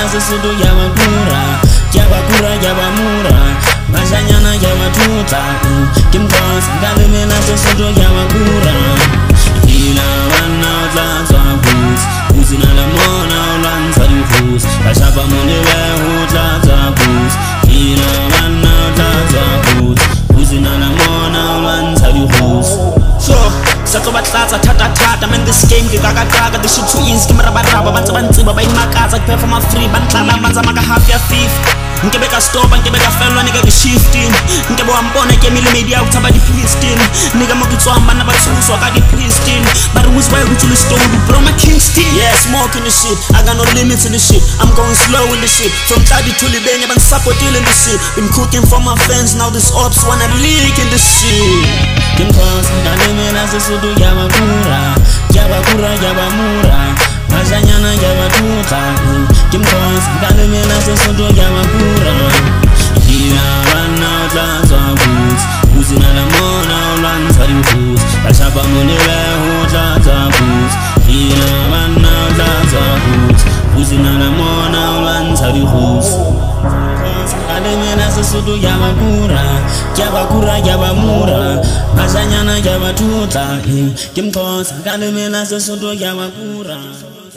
Sesotho ya bakura, ya bakura, ya bamura, bashanyana ya batutla. Kim cause ngalemela Sesotho ya bakura. Ila bana utla boots, uzina la mona ulanza di boots, bashaba monebe utla boots. Ila bana utla boots, uzina la mona ulanza di boots. So Sato batlatsa tata man this game gigagaga this shit too easy kimarabaraba banza bantsiba bayimakaza perform free bantlala banza maka half ya thief ngibeka stop ngibeka felwa nigga ke shifting ngebo ambona ke mile media uthaba di pistin nigga mokutswamba na bathuluswa ka di pistin but who's why ukuthi stone bro my kingston yeah smoking the shit I got no limits in the shit I'm going slow in the shit from Tadi to Libenya ban supporting in the shit been cooking for my fans now this ops wanna leak in the shit kim cause ngalemela Sesotho ya bakura, ya bakura, ya bamura, bashanyana ya batutla. Kim cause ngalemela Sesotho ya bakura. Ila bana utla boots, uzina la mona ulanza di boots, bashaba monebe utla boots. Ila bana utla boots, uzina la mona ulanza di boots. Ngalemela Sesotho ya bakura, ya bakura, ya bamura, bashanyana ya batutla. Kim cause ngalemela Sesotho ya bakura.